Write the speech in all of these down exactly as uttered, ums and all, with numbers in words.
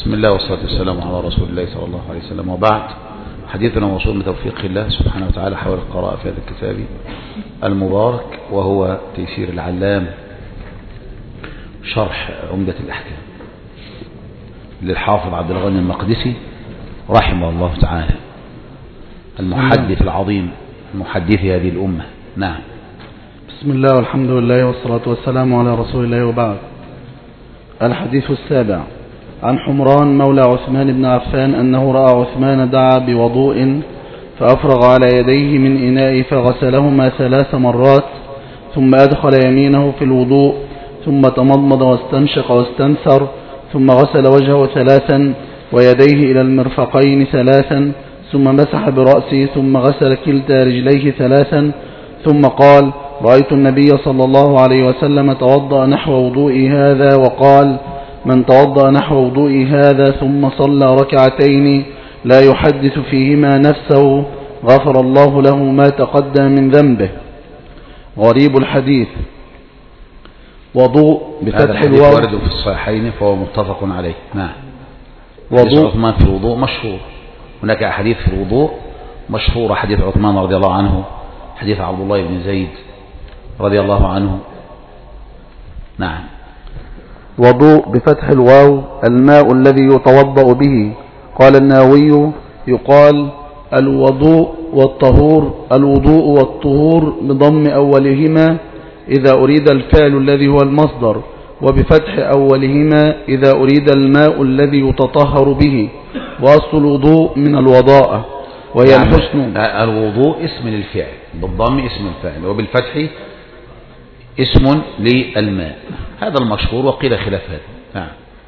بسم الله والصلاة والسلام على رسول الله صلى الله عليه وسلم، وبعد. حديثنا موصول بتوفيق الله سبحانه وتعالى حول القراءة في هذا الكتاب المبارك، وهو تيسير العلام شرح عمدة الأحكام للحافظ عبد الغني المقدسي رحمه الله تعالى، المحدث العظيم محدث هذه الأمة. نعم. بسم الله والحمد لله والصلاة والسلام على رسول الله، وبعد. الحديث السابع عن حمران مولى عثمان بن عفان أنه رأى عثمان دعا بوضوء فأفرغ على يديه من إناء فغسلهما ثلاث مرات، ثم أدخل يمينه في الوضوء، ثم تمضمض واستنشق واستنثر، ثم غسل وجهه ثلاثا ويديه إلى المرفقين ثلاثا، ثم مسح برأسه، ثم غسل كلتا رجليه ثلاثا، ثم قال: رأيت النبي صلى الله عليه وسلم توضأ نحو وضوئي هذا، وقال: من توضأ نحو وضوئي هذا ثم صلى ركعتين لا يحدث فيهما نفسه غفر الله له ما تقدم من ذنبه. غريب الحديث. وضوء بفتح الواو ورد في الصحيحين فهو متفق عليه. نعم. وضوء عثمان في الوضوء مشهور، هناك أحاديث في الوضوء مشهورة، حديث عثمان رضي الله عنه، حديث عبد الله بن زيد رضي الله عنه. نعم. وضوء بفتح الواو الماء الذي يتوضأ به. قال النووي: يقال الوضوء والطهور، الوضوء والطهور بضم أولهما إذا أريد الفعل الذي هو المصدر، وبفتح أولهما إذا أريد الماء الذي يتطهر به. وأصل الوضوء من الوضاءة وهي يعني الحسن. الوضوء اسم للفعل، بالضم اسم الفعل، وبالفتح اسم للماء، هذا المشهور، وقيل خلاف هذا. نعم.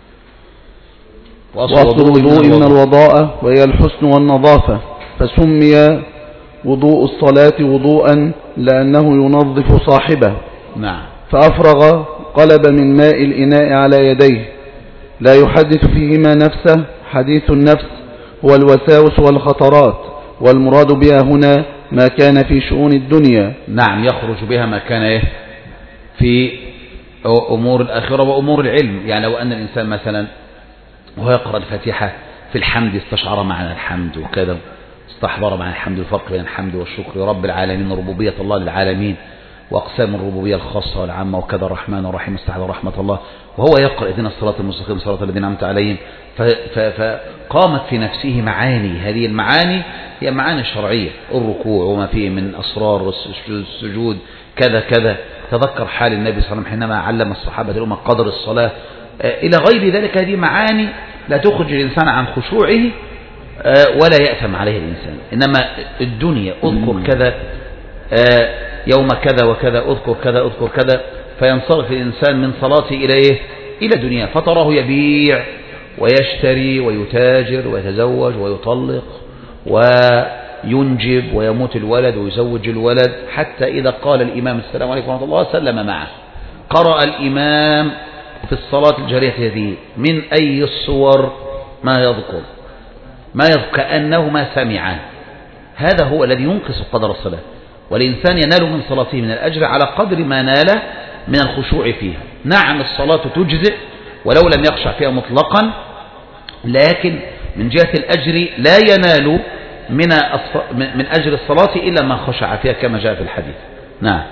وأصل الوضوء من الوضاءة وهي الحسن والنظافة، فسمي وضوء الصلاة وضوءا لأنه ينظف صاحبه. نعم. فأفرغ قلب من ماء الإناء على يديه لا يحدث فيهما نفسه. حديث النفس هو الوساوس والخطرات، والمراد بها هنا ما كان في شؤون الدنيا. نعم، يخرج بها ما كان إيه في أمور الآخرة وأمور العلم. يعني لو أن الإنسان مثلا وهو يقرأ الفاتحة في الحمد استشعر معنى الحمد وكذا، استحضر معنى الحمد، الفرق بين الحمد والشكر، رب العالمين، ربوبية الله للعالمين، وأقسام الربوبية الخاصة والعامة وكذا، الرحمن الرحيم، استحضر رحمة الله، وهو يقرأ اهدنا الصراط المستقيم صراط الذين أنعمت عليهم، فقامت في نفسه معاني. هذه المعاني هي معاني شرعية، الركوع وما فيه من أسرار السجود كذا كذا، تذكر حال النبي صلى الله عليه وسلم حينما علم الصحابة الأمة قدر الصلاة إلى غير ذلك. هذه معاني لا تخرج الإنسان عن خشوعه ولا يأثم عليه الإنسان. إنما الدنيا أذكر كذا يوم كذا وكذا، أذكر كذا أذكر كذا، فينصرف الإنسان من صلاته إلى إيه؟ إلى دنيا، فتراه يبيع ويشتري ويتاجر ويتزوج ويطلق وينجب ويموت الولد ويزوج الولد، حتى إذا قال الإمام السلام عليكم ورحمة الله سلم معه. قرأ الإمام في الصلاة الجارية هذه من أي الصور ما يذكر ما يذكر كأنه ما سمع. هذا هو الذي ينقص قدر الصلاة، والإنسان ينال من صلاته من الأجر على قدر ما نال من الخشوع فيها. نعم، الصلاة تجزئ ولو لم يخشع فيها مطلقا، لكن من جهة الأجر لا ينال من من أجر الصلاة إلا ما خشع فيها كما جاء في الحديث. نعم.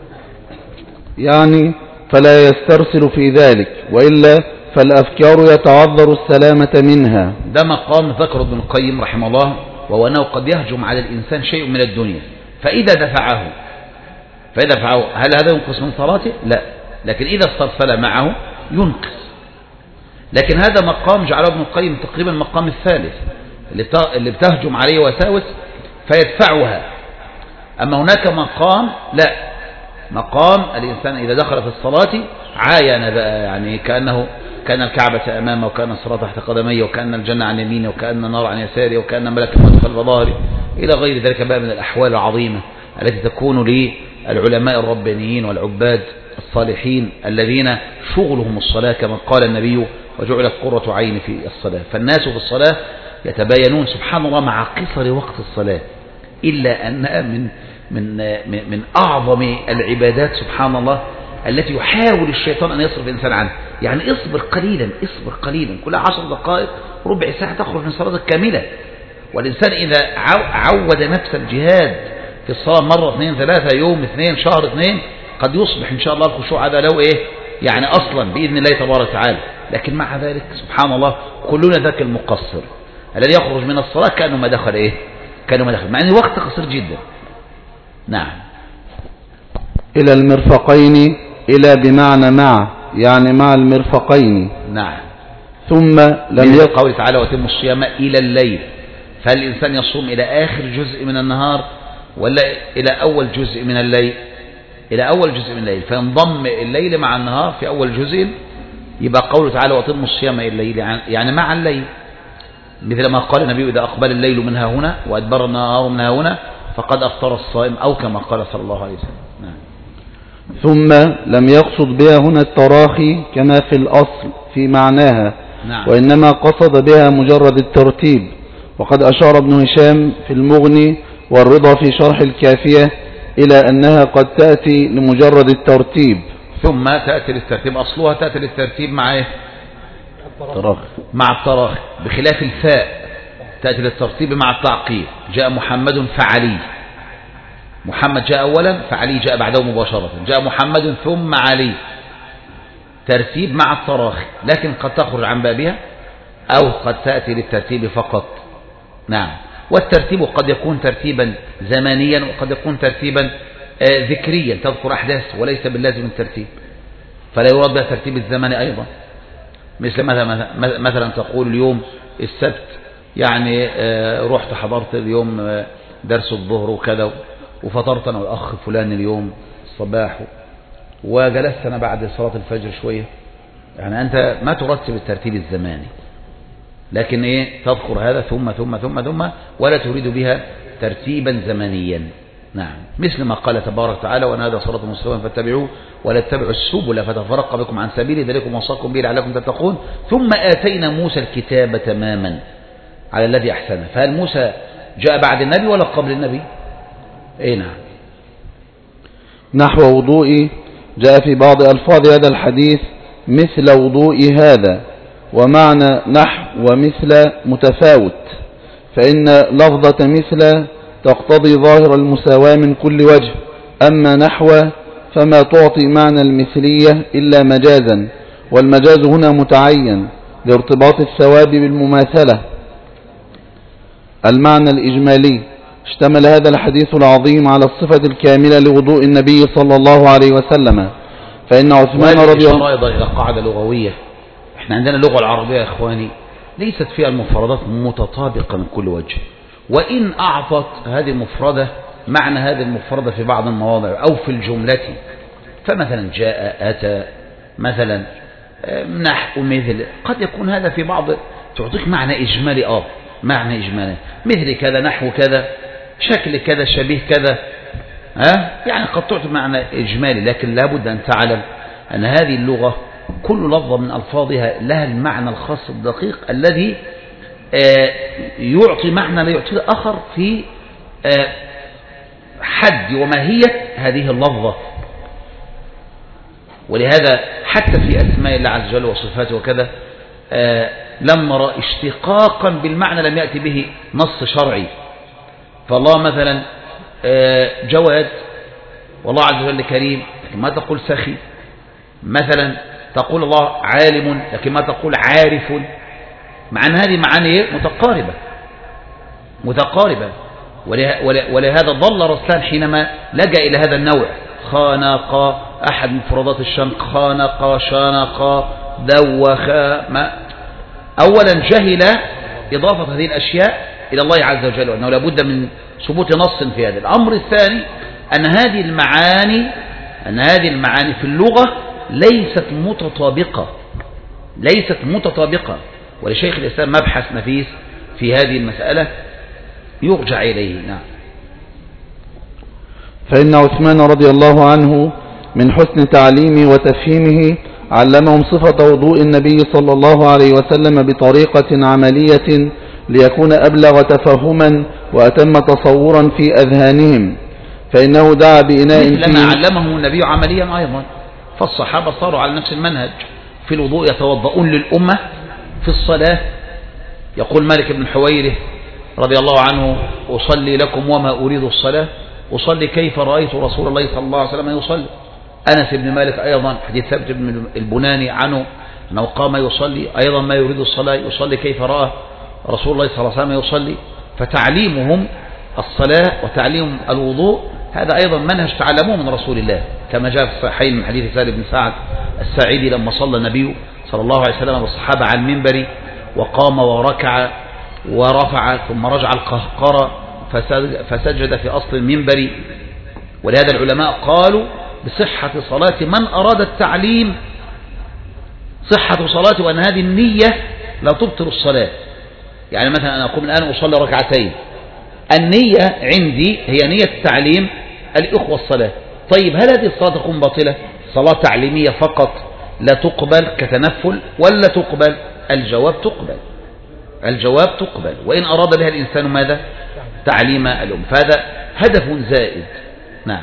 يعني فلا يسترسل في ذلك، وإلا فالأفكار يتعذر السلامة منها. ده مقام ذكر ابن القيم رحمه الله، وهو أنه قد يهجم على الإنسان شيء من الدنيا، فإذا دفعه فإذا دفعه هل هذا ينقص من صلاته؟ لا، لكن إذا استرسل معه ينقص. لكن هذا مقام جعله ابن القيم تقريبا المقام الثالث اللي بتهجم عليه وساوس فيدفعها. أما هناك مقام لا، مقام الإنسان إذا دخل في الصلاة عاين بقى، يعني كأنه كان الكعبة أمامه، وكان الصراط تحت قدميه، وكأن الجنة عن يمينه، وكأن النار عن يساره، وكأن ملك الموت خلف ظهره، إلى غير ذلك بقى من الأحوال العظيمة التي تكون للعلماء الربانيين والعباد الصالحين الذين شغلهم الصلاة، كما قال النبي: وجعلت قرة عين في الصلاة. فالناس في الصلاة يتباينون سبحان الله مع قصر وقت الصلاة، إلا أنها من من من أعظم العبادات سبحان الله التي يحاول الشيطان أن يصرف الإنسان عنها. يعني اصبر قليلا، اصبر قليلا، كل عشر دقائق ربع ساعة تخرج من صلاتك كاملة. والإنسان إذا عود نفس الجهاد في الصلاة مرة اثنين ثلاثة، يوم اثنين، شهر اثنين، قد يصبح إن شاء الله الخشوع هذا لو إيه يعني أصلا بإذن الله تبارك وتعالى. لكن مع ذلك سبحان الله كلنا ذاك المقصر الذي يخرج من الصلاة كأنه ما دخل إيه كأنه ما دخل، مع أن الوقت قصير جدا. نعم. إلى المرفقين، إلى بمعنى مع، يعني مع المرفقين. نعم. ثم لم يقل قوله تعالى وتم الصيام إلى الليل، فهل الإنسان يصوم إلى آخر جزء من النهار ولا إلى أول جزء من الليل؟ إلى أول جزء من الليل، فينضم الليل مع النهار في أول جزء، يبقى قوله تعالى وتم الصيام إلى الليل يعني مع الليل، مثل ما قال النبي إذا أقبل الليل منها هنا وأدبر النهار منها هنا فقد أفطر الصائم، أو كما قال صلى الله عليه وسلم. نعم. ثم لم يقصد بها هنا التراخي كما في الأصل في معناها. نعم. وإنما قصد بها مجرد الترتيب، وقد أشار ابن هشام في المغني والرضا في شرح الكافية إلى أنها قد تأتي لمجرد الترتيب ثم تأتي للترتيب، أصلها تأتي للترتيب مع إيه؟ التراخي. مع التراخي، بخلاف الفاء تأتي للترتيب مع التعقيب. جاء محمد فعلي، محمد جاء أولا فعلي جاء بعده مباشرة، جاء محمد ثم علي، ترتيب مع التراخي، لكن قد تخرج عن بابها أو قد تأتي للترتيب فقط. نعم. والترتيب قد يكون ترتيبا زمانيا وقد يكون ترتيبا ذكريا، تذكر أحداث وليس باللازم الترتيب، فلا يراد بها ترتيب الزمان أيضا، مثل مثلا, مثلا تقول اليوم السبت يعني رحت حضرت اليوم درس الظهر وكذا وفطرت أنا والأخ فلان اليوم الصباح وجلست أنا بعد صلاة الفجر شوية، يعني أنت ما ترتب الترتيب الزماني، لكن إيه تذكر هذا ثم ثم ثم ثم ولا تريد بها ترتيبا زمنيا. نعم. مثل ما قال تبارك وتعالى وأن هذا صراط مستقيما فاتبعوه ولا تتبعوا السبل فتفرق بكم عن سبيله ذلكم وصاكم به لعلكم تتقون ثم آتينا موسى الكتاب تماما على الذي أحسنه. فهل موسى جاء بعد النبي ولا قبل النبي؟ اي نعم. نحو وضوئي جاء في بعض ألفاظ هذا الحديث مثل وضوء هذا، ومعنى نحو ومثل متفاوت، فإن لفظة مثل تقتضي ظاهر المساواة من كل وجه، أما نحو فما تعطي معنى المثلية إلا مجازا، والمجاز هنا متعين لارتباط الثواب بالمماثلة. المعنى الإجمالي اشتمل هذا الحديث العظيم على الصفة الكاملة لوضوء النبي صلى الله عليه وسلم، فإن عثمان رضي الله عنه أيضا إلى قاعدة لغوية. احنا عندنا اللغة العربية يا إخواني ليست فيها المفردات متطابقة من كل وجه، وإن أعطت هذه المفردة معنى هذه المفردة في بعض المواضع أو في الجملة، فمثلا جاء أتى مثلا نحو مثل، قد يكون هذا في بعض تعطيك معنى إجمالي، آه معنى إجمالي مثل كذا نحو كذا شكل كذا شبيه كذا، ها يعني قد تعطي معنى إجمالي، لكن لابد أن تعلم أن هذه اللغة كل لفظة من ألفاظها لها المعنى الخاص الدقيق الذي يعطي معنى لا يعطيه آخر في حد وماهية هذه اللفظة. ولهذا حتى في أسماء الله عز وجل وصفاته وكذا لما رأى اشتقاقا بالمعنى لم يأتي به نص شرعي، فالله مثلا جواد والله عز وجل كريم لكن ما تقول سخي، مثلا تقول الله عالم لكن ما تقول عارف، مع أن هذه معاني متقاربة متقاربة ولهذا ضل رسلان حينما لجأ إلى هذا النوع، خانق أحد مفردات الشنق، خانق شانق دوخ، ما أولا جهل إضافة هذه الأشياء إلى الله عز وجل وأنه لابد من ثبوت نص في هذا الأمر. الثاني أن هذه المعاني أن هذه المعاني في اللغة ليست متطابقة ليست متطابقة ولشيخ الإسلام مبحث نفيس في هذه المسألة يرجع إليه. نعم. فإن عثمان رضي الله عنه من حسن تعليمه وتفهيمه علمهم صفة وضوء النبي صلى الله عليه وسلم بطريقة عملية ليكون أبلغ تفهما وأتم تصورا في أذهانهم، فإنه دعا بإناء مثل ما علمهم النبي عمليا أيضا، فالصحابة صاروا على نفس المنهج، في الوضوء يتوضؤون للأمة في الصلاة. يقول مالك بن حويره رضي الله عنه أصلي لكم وما أريد الصلاة، أصلي كيف رأيت رسول الله صلى الله عليه وسلم يصلي. أنس بن مالك أيضا حديث ثابت بن البناني عنه أنه قام يصلي أيضا ما يريد الصلاة، يصلي كيف رأى رسول الله صلى الله عليه وسلم يصلي. فتعليمهم الصلاة وتعليم الوضوء هذا أيضا منهج تعلموه من رسول الله، كما جاء في الصحيحين من حديث سهل بن سعد الساعدي لما صلى النبي صلى الله عليه وسلم والصحابة على المنبر وقام وركع ورفع ثم رجع القهقرة فسجد في أصل المنبر. ولهذا العلماء قالوا بصحة صلاة من أراد التعليم، صحة صلاة وأن هذه النية لا تبطل الصلاة. يعني مثلا أنا أقوم الآن أصلي ركعتين، النية عندي هي نية التعليم الإخوة الصلاة. طيب هل هذه الصلاة تكون باطلة؟ صلاة تعليمية فقط لا تقبل كتنفل ولا تقبل؟ الجواب تقبل، الجواب تقبل، وإن أراد بها الإنسان ماذا؟ تعليم الأم، فهذا هدف زائد. نعم.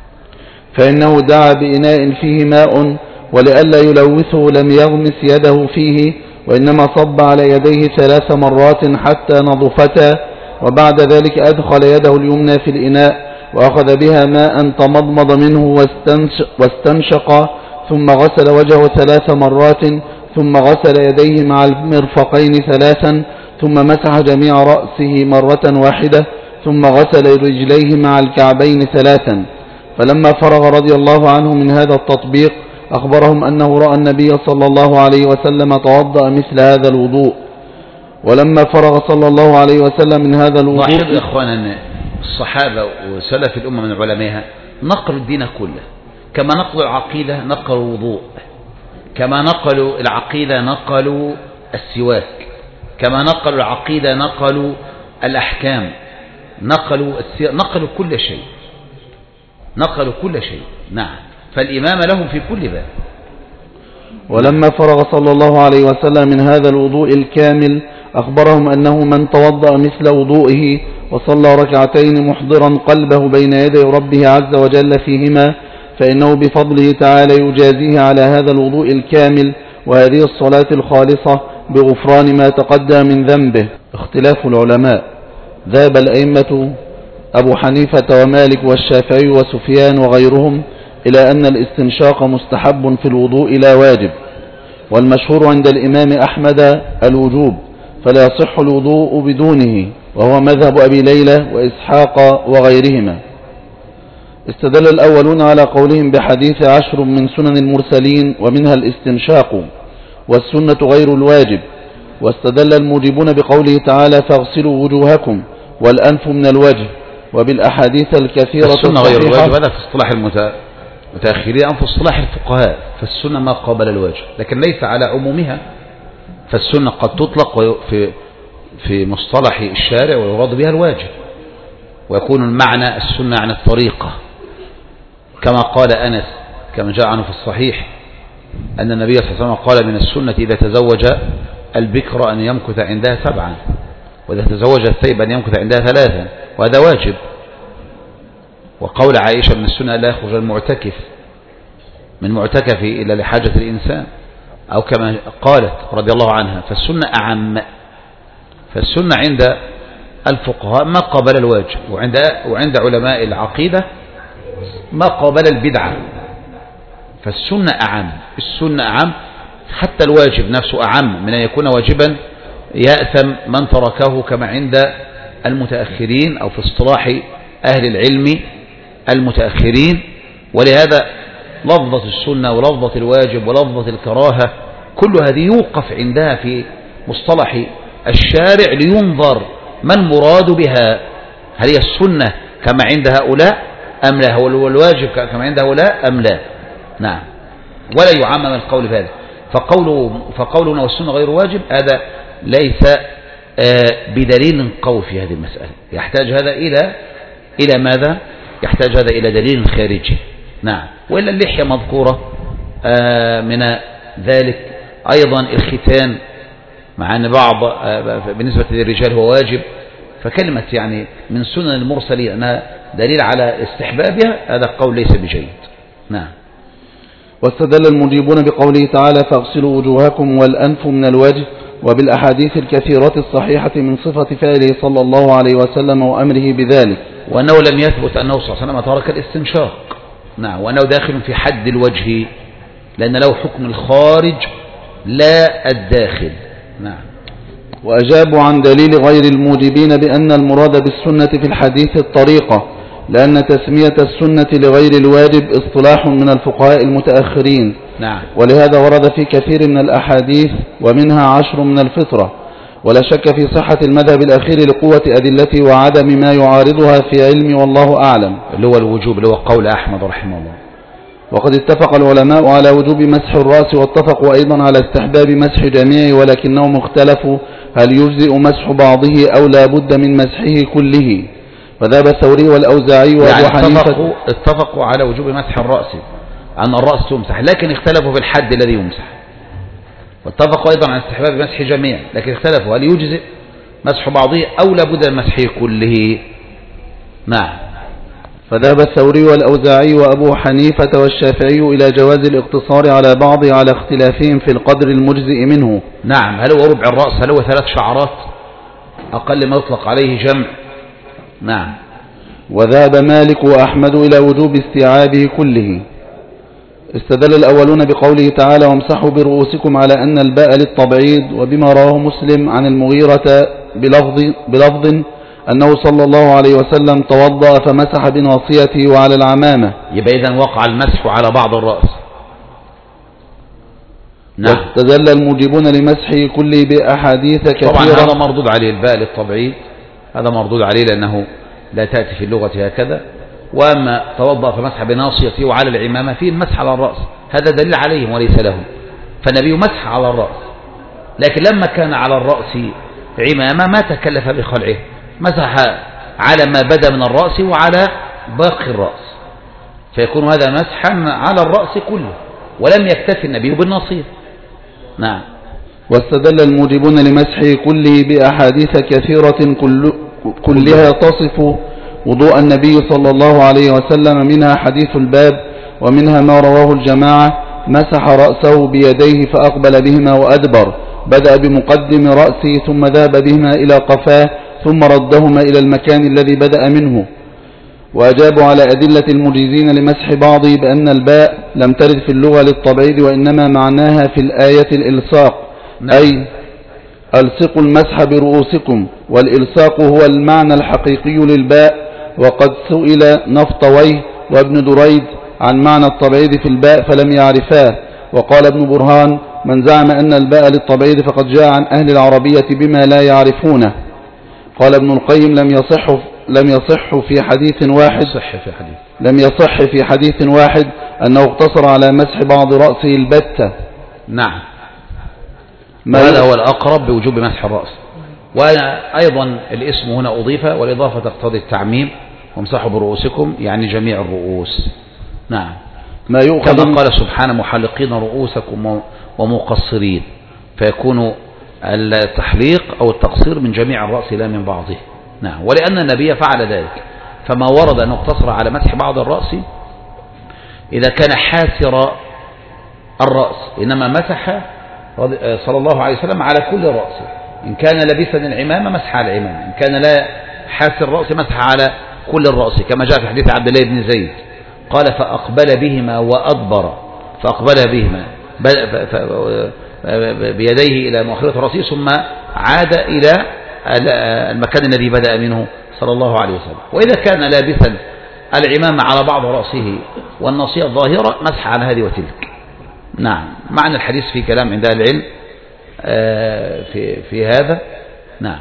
فإنه دعا بإناء فيه ماء ولئلا يلوثه لم يغمس يده فيه، وإنما صب على يديه ثلاث مرات حتى نضفتا، وبعد ذلك أدخل يده اليمنى في الإناء وأخذ بها ماء تمضمض منه واستنشق، ثم غسل وجهه ثلاث مرات، ثم غسل يديه مع المرفقين ثلاثا، ثم مسح جميع رأسه مرة واحدة، ثم غسل رجليه مع الكعبين ثلاثا. فلما فرغ رضي الله عنه من هذا التطبيق أخبرهم أنه رأى النبي صلى الله عليه وسلم توضأ مثل هذا الوضوء. ولما فرغ صلى الله عليه وسلم من هذا الوضوء، لاحظوا يا إخوانا أن الصحابة وسلف الأمة من علمائها نقلوا الدين كله، كما نقلوا العقيدة نقلوا الوضوء، كما نقلوا العقيدة نقلوا السواك، كما نقلوا العقيدة نقلوا الأحكام، نقلوا السي... نقلوا كل شيء، نقلوا كل شيء. نعم. فالإمام لهم في كل باب. ولما فرغ صلى الله عليه وسلم من هذا الوضوء الكامل أخبرهم أنه من توضأ مثل وضوئه وصلى ركعتين محضرا قلبه بين يدي ربه عز وجل فيهما فإنه بفضله تعالى يجازيه على هذا الوضوء الكامل وهذه الصلاة الخالصة بغفران ما تقدم من ذنبه. اختلاف العلماء. ذهب الأئمة أبو حنيفة ومالك والشافعي وسفيان وغيرهم إلى أن الاستنشاق مستحب في الوضوء لا واجب، والمشهور عند الإمام أحمد الوجوب، فلا يصح الوضوء بدونه، وهو مذهب أبي ليلى وإسحاق وغيرهما. استدل الأولون على قولهم بحديث عشر من سنن المرسلين ومنها الاستنشاق والسنة غير الواجب، واستدل الموجبون بقوله تعالى فاغسلوا وجوهكم والأنف من الوجه، وبالأحاديث الكثيرة السنة غير الواجب هذا في اصطلاح المتأخرين أو في اصطلاح الفقهاء، فالسنة ما قابل الواجب لكن ليس على عمومها، فالسنة قد تطلق في في مصطلح الشارع ويراد بها الواجب، ويكون المعنى السنة عن الطريقة، كما قال أنس كما جاء عنه في الصحيح أن النبي صلى الله عليه وسلم قال من السنة إذا تزوج البكر أن يمكث عندها سبعا، وإذا تزوج الثيب أن يمكث عندها ثلاثا، وهذا واجب. وقول عائشة من السنة لا يخرج المعتكف من معتكفه إلا لحاجة الإنسان، أو كما قالت رضي الله عنها. فالسنة أعم، فالسنة عند الفقهاء ما قابل الواجب، وعند وعند علماء العقيدة ما قابل البدعة. فالسنة أعم، السنة أعم، حتى الواجب نفسه أعم من أن يكون واجبا يأثم من تركه، كما عند المتأخرين أو في اصطلاح أهل العلم المتأخرين. ولهذا لفظة السنة ولفظة الواجب ولفظة الكراهة كل هذه يوقف عندها في مصطلح الشارع لينظر ما المراد بها، هل هي السنة كما عند هؤلاء أم لا، هو الواجب كما عند هؤلاء أم لا. نعم. ولا يعمم القول بهذا. فقوله فقولنا والسنة غير واجب هذا ليس بدليل قوي في هذه المسألة، يحتاج هذا إلى إلى ماذا؟ يحتاج هذا إلى دليل خارجي. نعم. وإلا اللحية مذكورة من ذلك، أيضا الختان، مع أن بعض بالنسبة للرجال هو واجب، فكلمة يعني من سنن المرسلين أنها دليل على استحبابها هذا قول ليس بجيد. نعم. واستدل المجيبون بقوله تعالى فاغسلوا وجوهكم والأنف من الوجه وبالأحاديث الكثيرة الصحيحة من صفة فعله صلى الله عليه وسلم وأمره بذلك، وأنه لم يثبت أنه صلى الله عليه وسلم ترك الاستنشاق. نعم، وأنه داخل في حد الوجه لأن له حكم الخارج لا الداخل. نعم. وأجابوا عن دليل غير الموجبين بأن المراد بالسنة في الحديث الطريقة، لأن تسمية السنة لغير الواجب اصطلاح من الفقهاء المتأخرين. نعم. ولهذا ورد في كثير من الأحاديث ومنها عشر من الفطرة، ولا شك في صحة المذهب الأخير لقوة أدلته وعدم ما يعارضها في علم والله أعلم، اللي هو الوجوب، اللي هو قول أحمد رحمه الله. وقد اتفق العلماء على وجوب مسح الرأس، واتفقوا أيضا على استحباب مسح جميعه، ولكنهم اختلفوا هل يجزئ مسح بعضه أو لا بد من مسحه كله، فذهب الثوري والأوزاعي وأبو يعني حنيفة اتفقوا, اتفقوا على وجوب مسح الرأس، أن الرأس تمسح، لكن اختلفوا في الحد الذي يمسح. واتفقوا أيضا على استحباب مسح جميع، لكن اختلفوا هل يجزئ مسح بعضه أو لا بد من مسحه كله. نعم. فذهب الثوري والأوزاعي وأبو حنيفة والشافعي إلى جواز الاقتصار على بعض على اختلافهم في القدر المجزئ منه. نعم، هل هو ربع الرأس، هل هو ثلاث شعرات أقل ما يطلق عليه جمع. نعم. وذهب مالك وأحمد إلى وجوب استيعابه كله. استدل الأولون بقوله تعالى وامسحوا برؤوسكم على أن الباء للتبعيض، وبما رواه مسلم عن المغيرة بلفظ, بلفظ أنه صلى الله عليه وسلم توضأ فمسح بناصيته وعلى العمامة. يبقى إذن وقع المسح على بعض الرأس. نعم. واستدل الموجبون لمسحه كله بأحاديث كثيرة. طبعا هذا مردود عليه، الباء للتبعيض هذا مردود عليه لأنه لا تأتي في اللغة هكذا. وأما توضأ فمسح بناصيته وعلى العمامة فيه المسح على الرأس، هذا دليل عليهم وليس لهم، فالنبي مسح على الرأس، لكن لما كان على الرأس عمامة ما تكلف بخلعه، مسح على ما بدا من الرأس وعلى باقي الرأس، فيكون هذا مسحا على الرأس كله، ولم يكتفي النبي بالناصية. نعم. واستدل الموجبون لمسحه كله بأحاديث كثيرة كل كلها تصف وضوء النبي صلى الله عليه وسلم، منها حديث الباب، ومنها ما رواه الجماعة مسح رأسه بيديه فأقبل بهما وأدبر، بدأ بمقدم رأسه ثم ذهب بهما إلى قفاه ثم ردهما إلى المكان الذي بدأ منه. وأجابوا على أدلة المجيزين لمسح بعضه بأن الباء لم ترد في اللغة للتبعيض، وإنما معناها في الآية الإلصاق، أي ألصقوا المسح برؤوسكم، والإلصاق هو المعنى الحقيقي للباء. وقد سئل نفطويه وابن دريد عن معنى التبعيض في الباء فلم يعرفاه، وقال ابن برهان من زعم أن الباء للتبعيض فقد جاء عن أهل العربية بما لا يعرفونه. قال ابن القيم لم يصح لم يصح في حديث واحد لم يصح في حديث واحد أنه اقتصر على مسح بعض رأسه البتة. نعم، هذا هو الأقرب بوجوب مسح الرأس. وأيضا الاسم هنا أضيف، والإضافة تقتضي التعميم، وامسحوا برؤوسكم يعني جميع الرؤوس. نعم، ما يؤخذ كما قال سبحانه محلقين رؤوسكم ومقصرين، فيكون التحليق أو التقصير من جميع الرأس لا من بعضه. نعم، ولأن النبي فعل ذلك، فما ورد أن اقتصر على مسح بعض الرأس إذا كان حاسر الرأس، إنما مسح صلى الله عليه وسلم على كل رأسه، إن كان لبسا العمامة مسح على العمامة، إن كان لا حاسر الرأس مسح على كل الرأس، كما جاء في حديث عبد الله بن زيد قال فأقبل بهما وأدبر، فأقبل بهما بيديه إلى مؤخرة رأسه ثم عاد إلى المكان الذي بدأ منه صلى الله عليه وسلم. وإذا كان لابسا العمامة على بعض رأسه والناصية الظاهرة مسح على هذه وتلك. نعم، معنى الحديث في كلام عند أهل العلم في في هذا. نعم،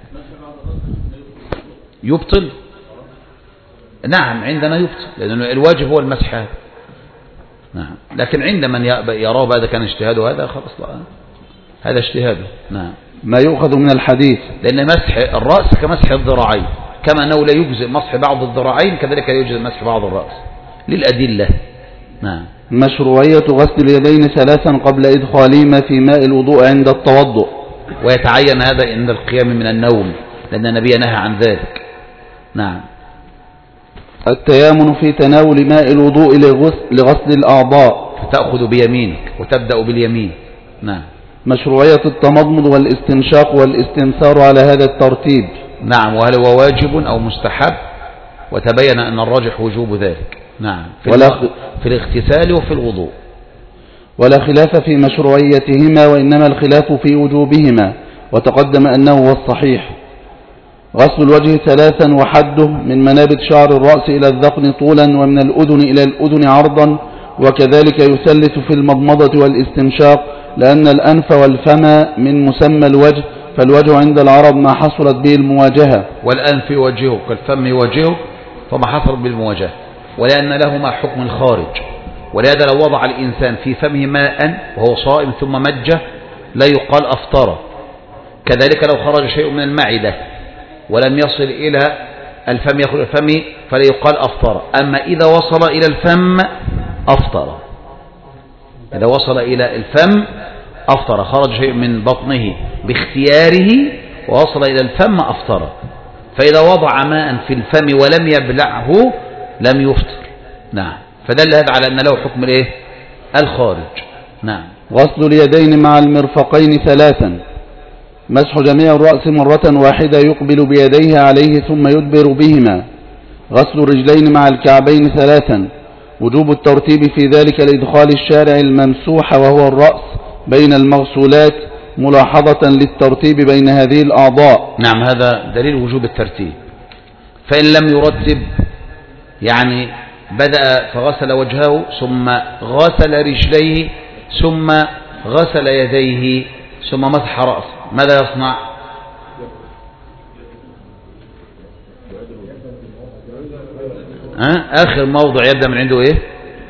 يبطل. نعم، عندنا يبطل، لأن الواجب هو المسح. نعم، لكن عند من يراه هذا كان اجتهاده، هذا خلاص هذا اجتهاده. نعم. ما يؤخذ من الحديث، لأن مسح الرأس كمسح الذراعين، كما أنه لا يجزئ مسح بعض الذراعين كذلك لا يجزئ مسح بعض الرأس للأدلة. نعم. مشروعية غسل اليدين ثلاثا قبل إدخالهما في ماء الوضوء عند التوضؤ، ويتعين هذا عند القيام من النوم، لأن النبي نهى عن ذلك. نعم. التيامن في تناول ماء الوضوء لغسل الأعضاء، فتأخذ بيمينك وتبدأ باليمين. نعم. مشروعية التمضمض والاستنشاق والاستنثار على هذا الترتيب. نعم. وهل هو واجب أو مستحب؟ وتبين أن الراجح وجوب ذلك. نعم. في, في الاغتسال وفي الوضوء. ولا خلاف في مشروعيتهما، وإنما الخلاف في وجوبهما، وتقدم أنه هو الصحيح. غسل الوجه ثلاثا وحده من منابت شعر الرأس إلى الذقن طولا، ومن الأذن إلى الأذن عرضا، وكذلك يثلث في المضمضة والاستنشاق، لأن الأنف والفم من مسمى الوجه، فالوجه عند العرب ما حصلت به المواجهة. والأنف يوجهه كالفم يوجهه، فما حصلت بالمواجهة، ولأن لهما حكم الخارج. ولهذا لو وضع الإنسان في فمه ماء وهو صائم ثم مجه لا يقال أفطر. كذلك لو خرج شيء من المعدة ولم يصل إلى الفم يخرج الفم فلا يقال أفطر. أما إذا وصل إلى الفم أفطر. إذا وصل إلى الفم أفطر، خرج شيء من بطنه باختياره ووصل إلى الفم أفطر. فإذا وضع ماء في الفم ولم يبلعه لم يفطر. نعم. فدل هذا على أن له حكم الإيه؟ الخارج. نعم. غسل اليدين مع المرفقين ثلاثا، مسح جميع الرأس مرة واحدة يقبل بيديه عليه ثم يدبر بهما. غسل الرجلين مع الكعبين ثلاثا، وجوب الترتيب في ذلك لإدخال الشارع الممسوح وهو الرأس بين المغسولات، ملاحظة للترتيب بين هذه الأعضاء. نعم. هذا دليل وجوب الترتيب. فإن لم يرتب يعني بدأ فغسل وجهه ثم غسل رجليه ثم غسل يديه ثم مسح رأسه، ماذا يصنع؟ أه؟ آخر موضع يبدأ من عنده إيه؟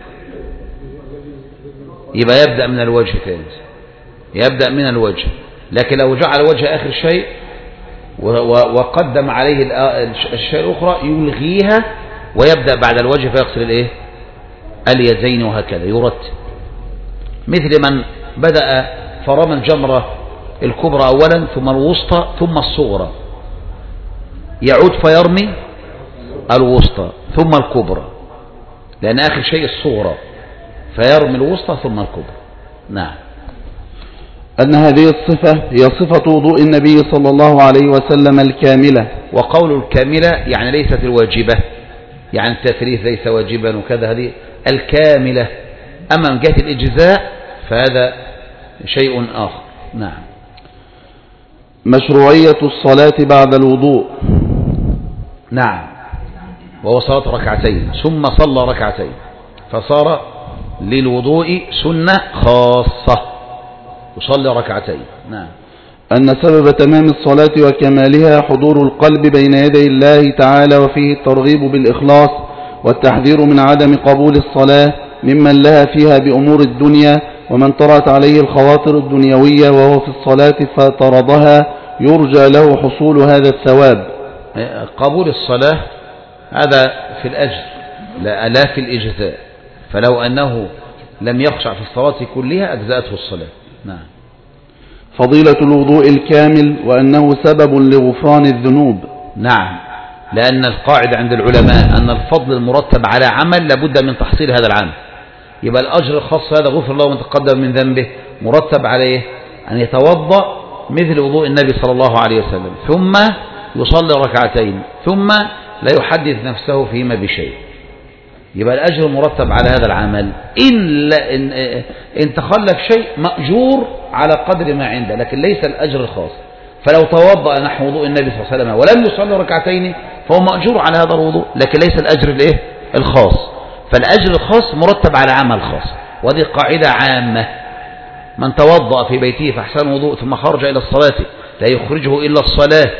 يبقى يبدأ من الوجه تاني، يبدأ من الوجه. لكن لو جعل وجه آخر شيء وقدم عليه الشيء الأخرى يلغيها ويبدأ بعد الوجه فيغسل الإيه؟ اليدين، وهكذا يرتب. مثل من بدأ فرمى الجمرة الكبرى أولا ثم الوسطى ثم الصغرى، يعود فيرمي الوسطى ثم الكبرى، لأن آخر شيء الصغرى، فيرمي الوسطى ثم الكبرى. نعم. أن هذه الصفة هي صفة وضوء النبي صلى الله عليه وسلم الكاملة. وقول الكاملة يعني ليست الواجبة، يعني التثليث ليس واجبا وكذا، هذه الكاملة. أما من جهة الإجزاء فهذا شيء آخر. نعم. مشروعية الصلاة بعد الوضوء. نعم. وهو صلاة ركعتين ثم صلى ركعتين، فصار للوضوء سنة خاصة، يصلي ركعتين. نعم. أن سبب تمام الصلاة وكمالها حضور القلب بين يدي الله تعالى، وفيه الترغيب بالإخلاص والتحذير من عدم قبول الصلاة ممن لها فيها بأمور الدنيا، ومن طرأت عليه الخواطر الدنيوية وهو في الصلاة فطردها يرجى له حصول هذا الثواب. قبول الصلاة هذا في الأجر لا, لا في الإجزاء، فلو أنه لم يخشع في الصلاة كلها أجزأته الصلاة. نعم. فضيلة الوضوء الكامل، وأنه سبب لغفران الذنوب. نعم. لأن القاعدة عند العلماء أن الفضل المرتب على عمل لابد من تحصيل هذا العمل. يبقى الأجر الخاص هذا غفر الله من تقدم من ذنبه مرتب عليه أن يتوضأ مثل وضوء النبي صلى الله عليه وسلم، ثم يصلي ركعتين، ثم لا يحدث نفسه فيما بشيء. يبقى الأجر مرتب على هذا العمل. إن, إن, إن تخلف شيء مأجور على قدر ما عنده، لكن ليس الأجر الخاص. فلو توضأ نحو وضوء النبي صلى الله عليه وسلم ولم يصلي ركعتين فهو مأجور على هذا الوضوء، لكن ليس الأجر الإيه؟ الخاص. فالأجر الخاص مرتب على عمل خاص، وهذه قاعدة عامة. من توضأ في بيته فأحسن وضوء ثم خرج إلى الصلاة لا يخرجه إلا الصلاة،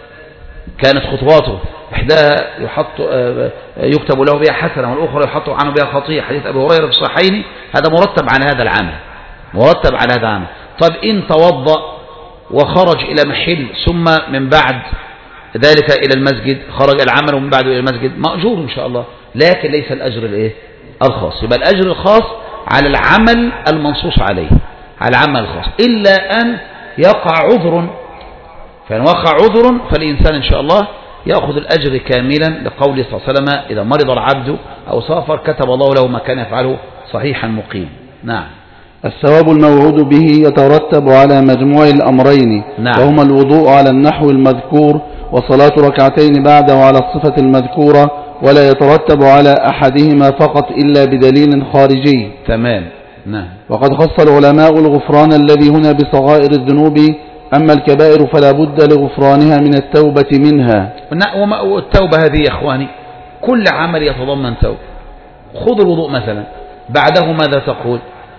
كانت خطواته إحداها يحط يكتب له بها حسنة والأخرى يحط عنه بها خطيئة، حديث أبي هريرة في الصحيحين. هذا مرتب على هذا العمل، مرتب على هذا العمل. طب إن توضأ وخرج إلى محل ثم من بعد ذلك إلى المسجد، خرج العمل ومن بعده إلى المسجد، مأجور إن شاء الله، لكن ليس الأجر الإيه؟ الخاص. يبقى الأجر الخاص على العمل المنصوص عليه، على العمل الخاص، إلا أن يقع عذر. فإن وقع عذر فالإنسان إن شاء الله يأخذ الأجر كاملا لقوله صلى الله عليه وسلم إذا مرض العبد أو سافر كتب الله له ما كان يفعله صحيحا مقيم. نعم. الثواب الموعود به يترتب على مجموع الأمرين، نعم. وهما الوضوء على النحو المذكور وصلاة ركعتين بعده على الصفة المذكورة، ولا يترتب على أحدهما فقط إلا بدليل خارجي. تمام. نعم. وقد خص العلماء الغفران الذي هنا بصغائر الذنوب، أما الكبائر فلا بد لغفرانها من التوبة منها. والتوبة هذه يا إخواني كل عمل يتضمن توبة. خذ الوضوء مثلا، بعده ماذا تقول؟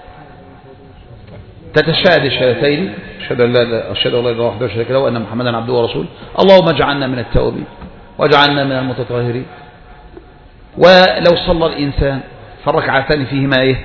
تتشهد الشهادتين، أشهد أن لا إله إلا الله وحده لا شريك له وأن محمدا عبده ورسوله، اللهم اجعلنا من التوابين واجعلنا من المتطهرين. ولو صلى الإنسان فالركعتان فيهما إيه؟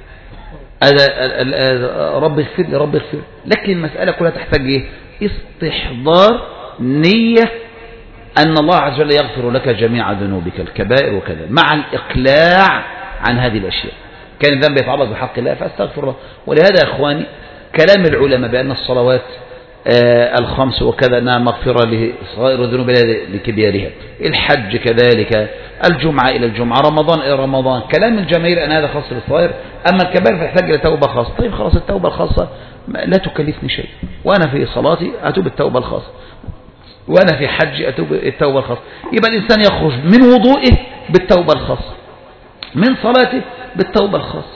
رب اغفر لي رب اغفر. لكن المسألة كلها تحتاج إيه؟ استحضار نية أن الله عز وجل يغفر لك جميع ذنوبك الكبائر وكذا، مع الإقلاع عن هذه الأشياء. كان الذنب يتعلق بحق الله فاستغفر الله. ولهذا يا إخواني كلام العلماء بأن الصلوات آه الخمس وكذا أنها مغفرة لصغائر الذنوب لكبيرها، الحج كذلك، الجمعة إلى الجمعة، رمضان إلى رمضان، كلام الجماهير أن هذا خاص بالصغائر، أما الكبائر فيحتاج إلى توبة خاصة. طيب خلاص التوبة الخاصة لا تكلفني شيء، وأنا في صلاتي أتوب التوبة الخاصة، وأنا في حجي أتوب التوبة الخاصة. يبقى الإنسان يخرج من وضوئه بالتوبة الخاصة، من صلاته بالتوبة الخاصة،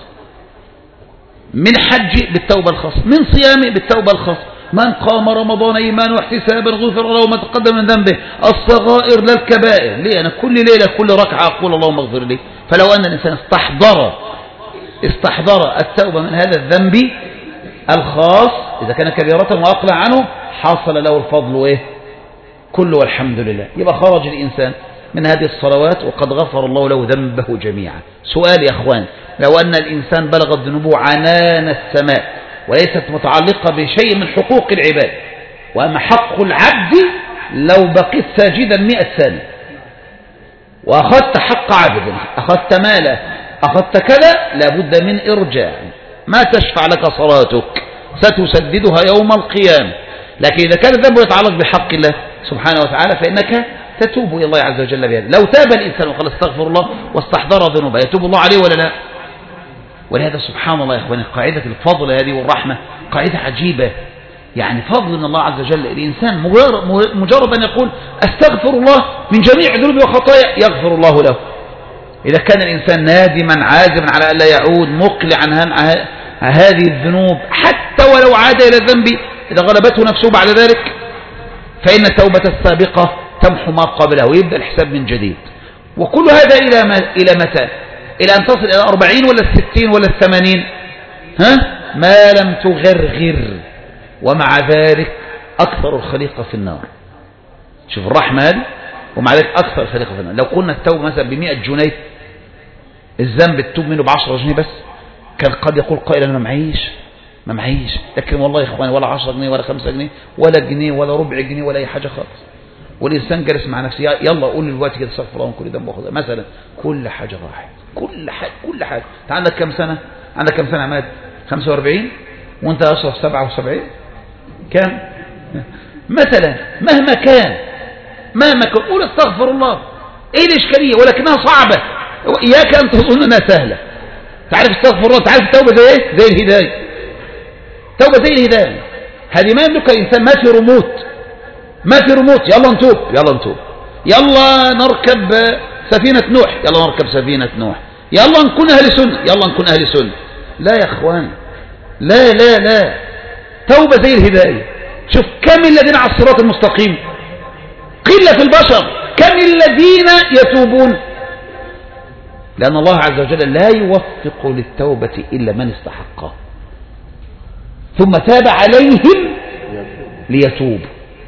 من حجه بالتوبة الخاصة، من صيامه بالتوبة الخاصة. من قام رمضان إيمانا واحتسابا غفر له ما تقدم من ذنبه الصغائر لا الكبائر. ليه؟ أنا كل ليلة كل ركعة أقول اللهم اغفر لي. فلو أن الإنسان استحضر استحضر التوبة من هذا الذنب الخاص إذا كان كبيرة وأقلع عنه حصل له الفضل إيه؟ كله والحمد لله. يبقى خرج الإنسان من هذه الصلوات وقد غفر الله له ذنبه جميعا. سؤال يا أخوان، لو أن الإنسان بلغت ذنوبه عنان السماء وليست متعلقة بشيء من حقوق العباد، وأما حق العبد لو بقيت ساجدا مئة سنة وأخذت حق عبد، أخذت ماله، أخذت كذا، لابد من إرجاع. ما تشفع لك صلاتك، ستسددها يوم القيامة. لكن إذا كان الذنب يتعلق بحق الله سبحانه وتعالى فإنك تتوب إلى الله عز وجل بهذا. لو تاب الإنسان وقال استغفر الله واستحضر ذنوبه يتوب الله عليه ولا لا؟ ولهذا سبحان الله يا إخواني قاعدة الفضل هذه والرحمة قاعدة عجيبة. يعني فضل من الله عز وجل، الإنسان مجرد أن يقول أستغفر الله من جميع ذنوبي وخطايا يغفر الله له. إذا كان الإنسان نادما عازما على ألا يعود مقلعا عن هذه الذنوب حتى ولو عاد إلى الذنب إذا غلبته نفسه بعد ذلك فإن التوبة السابقة تمحو ما قبله ويبدأ الحساب من جديد. وكل هذا إلى ما إلى متى؟ إلى أن تصل إلى أربعين ولا الستين ولا الثمانين، ها؟ ما لم تغرغر، ومع ذلك أكثر الخليقة في النار. شوف الرحمة هذه، ومع ذلك أكثر الخليقة في النار. لو قلنا التوبة مثلا بمئة جنيه، الذنب التوب منه بعشرة جنيه بس، كان قد يقول قائل أنا ما معيش ما معيش لكن والله يا إخواني ولا عشرة جنيه ولا خمسة جنيه ولا جنيه ولا ربع جنيه ولا أي حاجة خالص. والإنسان جالس مع نفسه يلا قول الوقت كده استغفر الله من كل ذنب وخطيئة مثلا، كل حاجة راحت، كل حاجة كل حاجة. أنت عندك كم سنة؟ عندك كم سنة عماد؟ خمسة وأربعين وأنت أشرف سبعة وسبعين كم؟ مثلا مهما كان مهما كان قول استغفر الله. إيه الإشكالية؟ ولكنها صعبة. إياك أن تظن أنها سهلة. تعرف استغفر الله، تعرف التوبة زي إيه؟ زي الهداية. توبة زي الهداية. هذه ما يملكها الإنسان، ما في رموت ما في رموت يلا نتوب يلا نتوب يلا نركب سفينة نوح يلا نركب سفينة نوح يلا نكون أهل سنة يلا نكون أهل سنة. لا يا أخوان، لا لا لا توبة زي الهداية. شوف كم الذين على الصراط المستقيم، قلة في البشر، كم الذين يتوبون، لأن الله عز وجل لا يوفق للتوبة إلا من استحقه ثم تاب عليهم ليتوب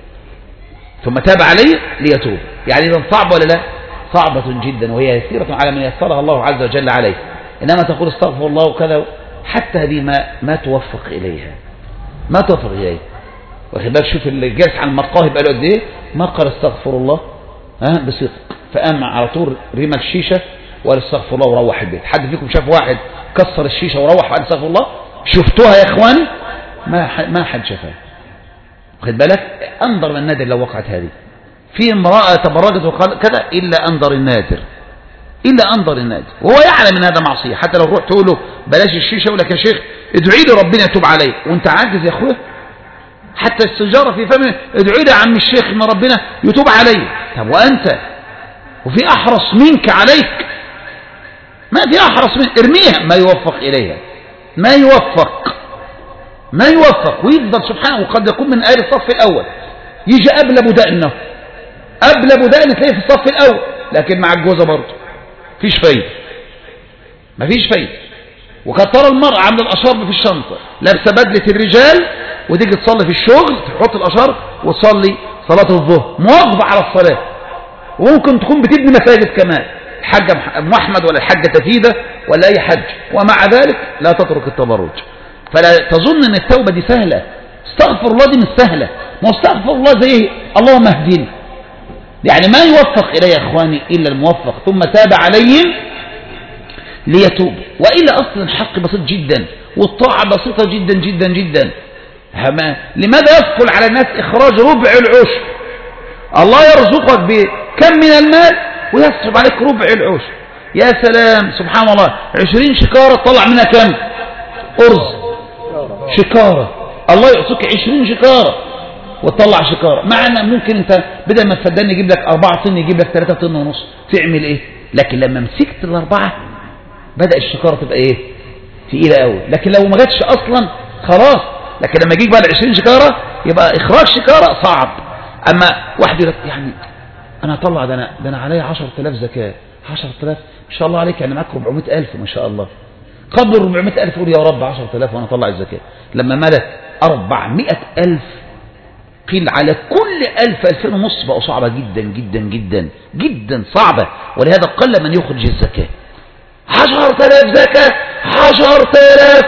ثم تاب عليه ليتوب. يعني إذا صعب ولا لا؟ صعبة جدا، وهي يسيرة على من يسرها الله عز وجل عليه. إنما تقول استغفر الله وكذا، حتى هذه ما ما توفق إليها ما توفق إليها. واخد بالك؟ شوف اللي جالس على المقاهي بقى له قد إيه ما قال استغفر الله ها بصدق، فقام على طول رمى الشيشة وقال استغفر الله وروح البيت. حد فيكم شاف واحد كسر الشيشة وروح وقال استغفر الله؟ شفتوها يا إخواني؟ ما ما حد شافها. واخد بالك؟ أنظر من النادر لو وقعت هذه. في امرأة تبرجت وقال كذا إلا أنظر النادر، إلا أنظر النادر، وهو يعلم أن هذا معصية. حتى لو روح تقول له بلاش الشيشة يقول لك يا شيخ ادعي لي ربنا يتوب عليه، وانت عاجز يا اخويا. حتى السجارة في فمه ادعي لي يا عم الشيخ ان ربنا يتوب عليه. طب وأنت وفي أحرص منك عليك؟ ما في أحرص منك، ارميها. ما يوفق إليها، ما يوفق ما يوفق ويفضل سبحانه. وقد يكون من آل الصف الأول، يجي قبل أبو دقنه قبل أبو دقن تلاقيه في الصف الأول، لكن مع الجوزة برضه فيش فايدة، ما فيش فايدة. وقد ترى المرأة عامله الأشارب في الشنطة، لابسة بدلة الرجال، وتيجي تصلي في الشغل تحط الأشارب وتصلي صلاة الظهر، مواظبة على الصلاة، وممكن تكون بتبني مساجد كمان، الحاجة أم أحمد ولا الحاجة تفيدة ولا أي حج، ومع ذلك لا تترك التبرج. فلا تظن أن التوبة دي سهلة. استغفر الله دي مش سهلة. ما استغفر الله زي اللهم اهدني، يعني ما يوفق إليه يا إخواني إلا الموفق، ثم تاب عليهم ليتوب. وإلا أصلا الحق بسيط جدا، والطاعة بسيطة جدا جدا جدا. لماذا يثقل على الناس إخراج ربع العشر؟ الله يرزقك بكم من المال ويصرف عليك ربع العشر. يا سلام سبحان الله، عشرين شكارة طلع منها كم؟ أرز شكارة. الله يعطيك عشرين شكارة وتطلع شكارة، مع أن ممكن أنت بدل ما تفدني يجيب لك أربعة طن يجيب لك ثلاثة طن ونص، تعمل إيه؟ لكن لما مسكت الأربعة بدأ الشكارة تبقى إيه؟ تقيلة قوي. لكن لو ما جاتش أصلا خلاص. لكن لما يجيك بقى العشرين شكارة يبقى إخراج شكارة صعب. أما واحد يقول لك يعني أنا أطلع ده أنا ده أنا عليا عشرة آلاف زكاة، عشرة آلاف ما شاء الله عليك، يعني معاك أربعمائة ألف ما شاء الله. قبل أربعمائة ألف يقول يا رب عشرة آلاف وأنا أطلع الزكاة. لما ملت أربعمائة ألف قيل على كل ألف ألفين ونص، بقوا صعبة جدا جدا جدا جدا صعبة. ولهذا قل من يخرج الزكاة. عشرة آلاف زكاة، عشرة آلاف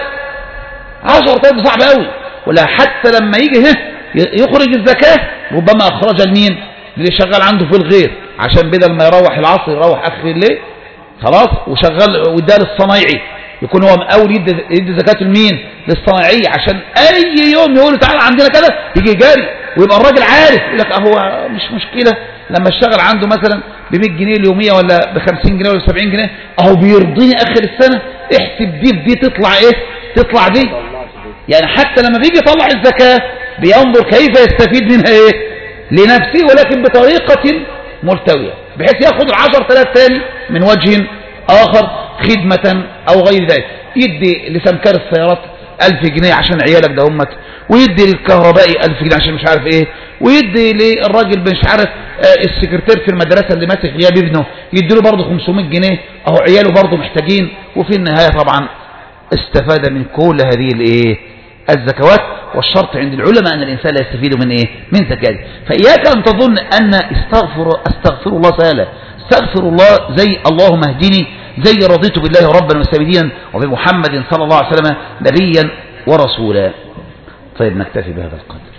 عشرة آلاف صعب قوي. ولا حتى لما يجي يخرج الزكاة ربما أخرج المين اللي شغال عنده في الغير، عشان بدل ما يروح العصر يروح آخر الليل خلاص، وشغال وده للصنايعي، يكون هو مقاول يدي, يدي زكاة المين للصنايعي، عشان أي يوم يقول تعالى عندنا كده يجي جاري، ويبقى الراجل عارف يقول لك أهو مش مشكلة لما اشتغل عنده مثلا ب مية جنيه اليومية ولا ب خمسين جنيه ولا سبعين جنيه، أهو بيرضيني آخر السنة، احسب دي بدي تطلع إيه تطلع دي. يعني حتى لما بيجي يطلع الزكاة بينظر كيف يستفيد منها إيه لنفسه، ولكن بطريقة ملتوية، بحيث يأخذ العشر ثلاث تاني من وجه آخر خدمة أو غير ذلك. يدي لسمكار السيارات ألف جنيه عشان عيالك ده همت، ويدي للكهربائي ألف جنيه عشان مش عارف إيه، ويدي للراجل مش عارف آه السكرتير في المدرسة اللي ماسك غياب ابنه يدي له برضه خمسمائة جنيه، أهو عياله برضه محتاجين. وفي النهاية طبعا استفاد من كل هذه الإيه الزكوات. والشرط عند العلماء أن الإنسان لا يستفيد من إيه من زكاة. فإياك أن تظن أن استغفر استغفر الله سهلة. استغفر الله زي اللهم اهدني، زي رضيت بالله ربا وسيدنا وبمحمد صلى الله عليه وسلم نبيا ورسولا. طيب نكتفي بهذا القدر.